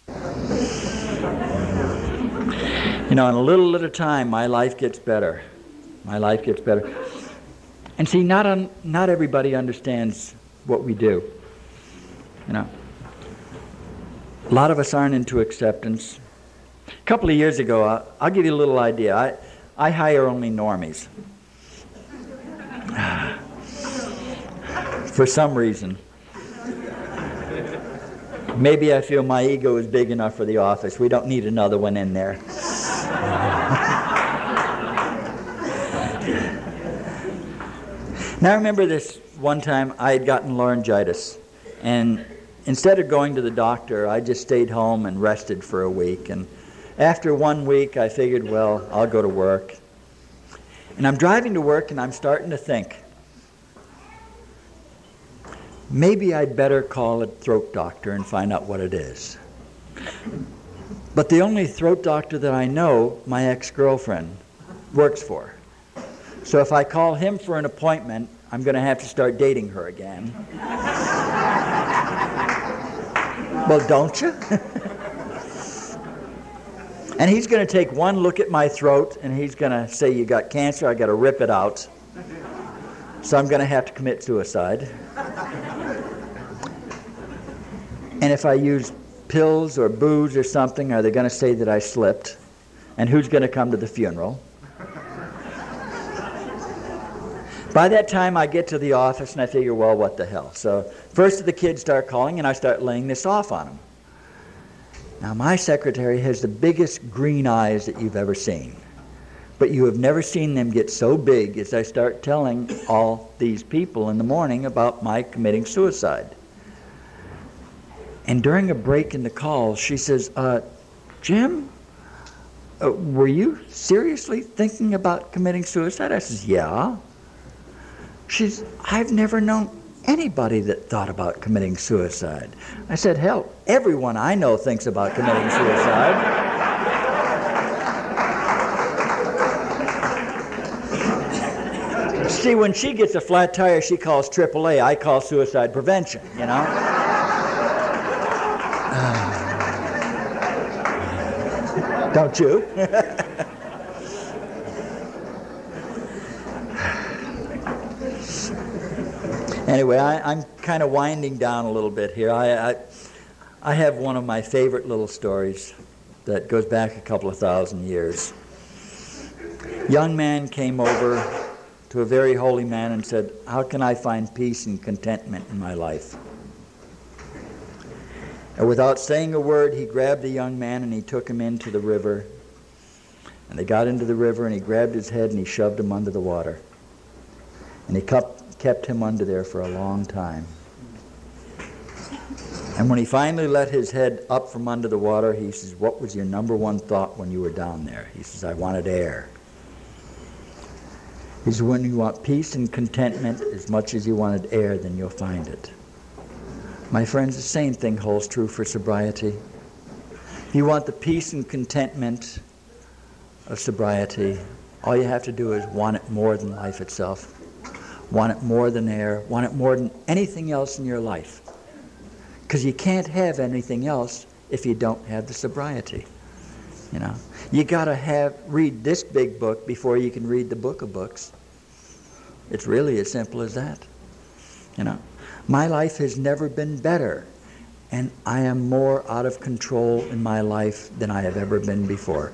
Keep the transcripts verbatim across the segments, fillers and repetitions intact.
You know, in a little at a time, my life gets better. My life gets better. And see, not un, not everybody understands what we do. You know, a lot of us aren't into acceptance. A couple of years ago, I'll, I'll give you a little idea. I, I hire only normies. For some reason. Maybe I feel my ego is big enough for the office. We don't need another one in there. Now I remember this one time I had gotten laryngitis, and instead of going to the doctor, I just stayed home and rested for a week. And after one week, I figured, well, I'll go to work. And I'm driving to work, and I'm starting to think, maybe I'd better call a throat doctor and find out what it is. But the only throat doctor that I know, my ex-girlfriend works for. So if I call him for an appointment, I'm going to have to start dating her again. Well, don't you? And he's going to take one look at my throat, and he's going to say, you got cancer, I got to rip it out. So I'm going to have to commit suicide. And if I use pills or booze or something, are they going to say that I slipped? And who's going to come to the funeral? By that time, I get to the office and I figure, well, what the hell? So first the kids start calling and I start laying this off on them. Now, my secretary has the biggest green eyes that you've ever seen. But you have never seen them get so big as I start telling all these people in the morning about my committing suicide. And during a break in the call, she says, uh, Jim, uh, were you seriously thinking about committing suicide? I says, yeah. She says, I've never known anybody that thought about committing suicide. I said, hell, everyone I know thinks about committing suicide. See, when she gets a flat tire, she calls triple A. I call suicide prevention, you know? Uh, don't you? Anyway, I, I'm kind of winding down a little bit here. I, I, I have one of my favorite little stories that goes back a couple of thousand years. Young man came over to a very holy man and said, how can I find peace and contentment in my life? And without saying a word, he grabbed the young man and he took him into the river. And they got into the river and he grabbed his head and he shoved him under the water. And he kept, kept him under there for a long time. And when he finally let his head up from under the water, he says, what was your number one thought when you were down there? He says, I wanted air. He says, when you want peace and contentment as much as you wanted air, then you'll find it. My friends, the same thing holds true for sobriety. If you want the peace and contentment of sobriety, all you have to do is want it more than life itself. Want it more than air. Want it more than anything else in your life. Because you can't have anything else if you don't have the sobriety. You know, you got to have read this big book before you can read the book of books. It's really as simple as that. You know, my life has never been better, and I am more out of control in my life than I have ever been before.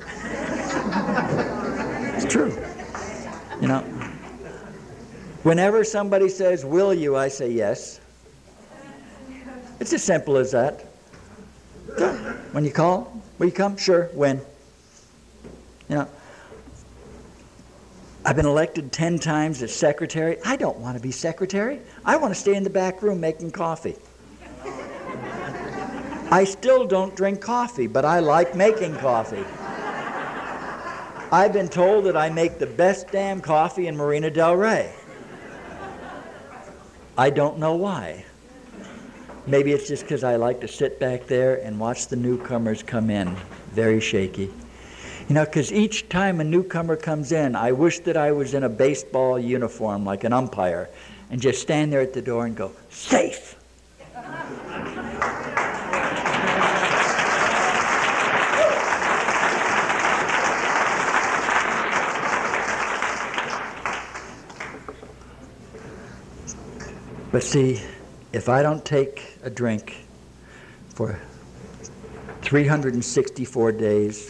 It's true. You know, whenever somebody says, will you, I say yes. It's as simple as that. When you call, will you come? Sure. When? You know, I've been elected ten times as secretary. I don't want to be secretary. I want to stay in the back room making coffee. I still don't drink coffee, but I like making coffee. I've been told that I make the best damn coffee in Marina del Rey. I don't know why. Maybe it's just because I like to sit back there and watch the newcomers come in, very shaky. You know, because each time a newcomer comes in, I wish that I was in a baseball uniform like an umpire and just stand there at the door and go, safe! But see, if I don't take a drink for three hundred sixty-four days,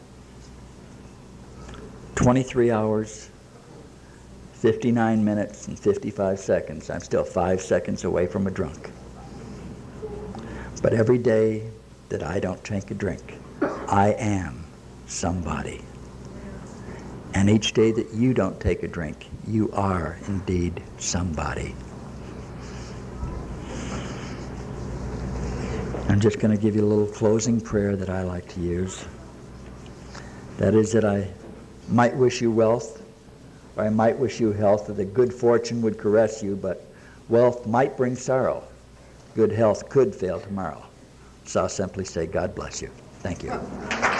twenty-three hours, fifty-nine minutes, and fifty-five seconds, I'm still five seconds away from a drunk. But every day that I don't take a drink, I am somebody. And each day that you don't take a drink, you are indeed somebody. I'm just going to give you a little closing prayer that I like to use. That is that I might wish you wealth, or I might wish you health, or that good fortune would caress you, but wealth might bring sorrow. Good health could fail tomorrow. So I'll simply say, God bless you. Thank you.